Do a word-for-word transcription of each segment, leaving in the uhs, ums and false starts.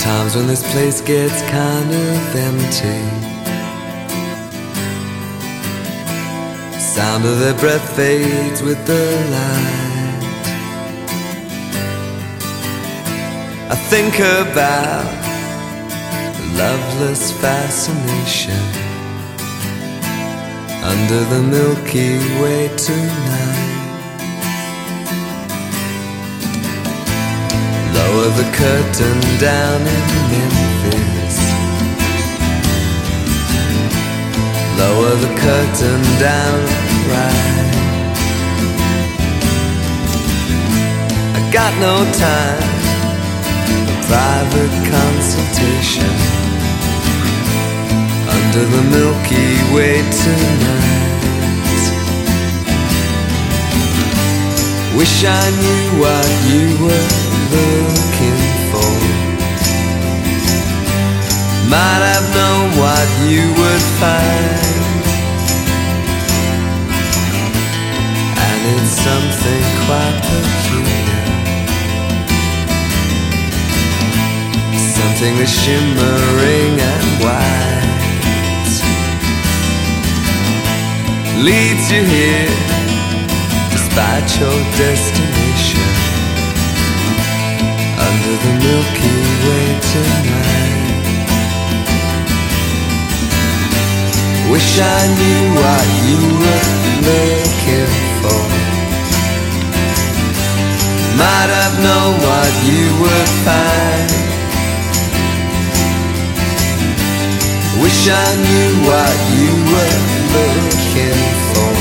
Times when this place gets kind of empty. Sound of their breath fades with the light. I think about the loveless fascination under the Milky Way tonight. Lower the curtain down in Memphis. Lower the curtain down right. I got no time for private consultation under the Milky Way tonight. Wish I knew what you were looking for. Might have known what you would find. And it's something quite peculiar, something that's shimmering and white, leads you here despite your destination under the Milky Way tonight. Wish I knew what you were looking for. Might have known what you would find. Wish I knew what you were looking for.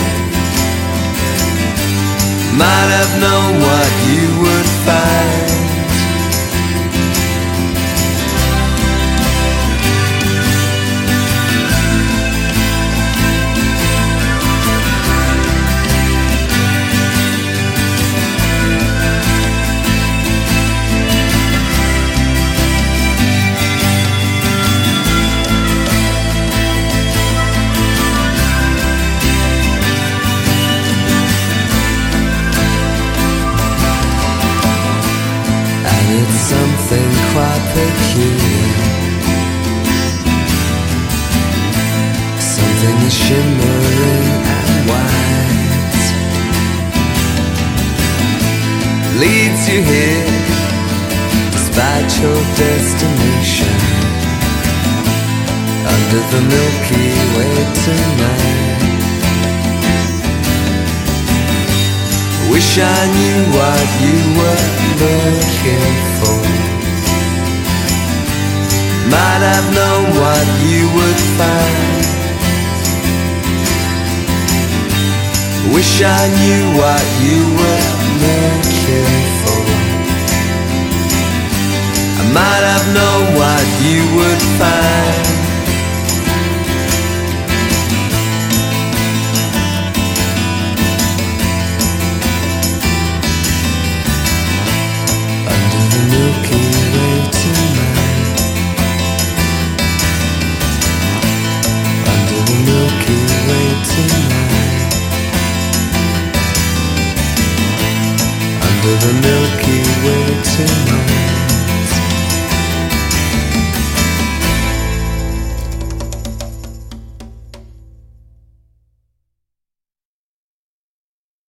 Might have known what you would find. It's something quite peculiar, something that's shimmering and white, leads you here despite your destination under the Milky Way tonight. Wish I knew what you were looking for. Might have known what you would find. Wish I knew what you were looking for. I might have known what you would find.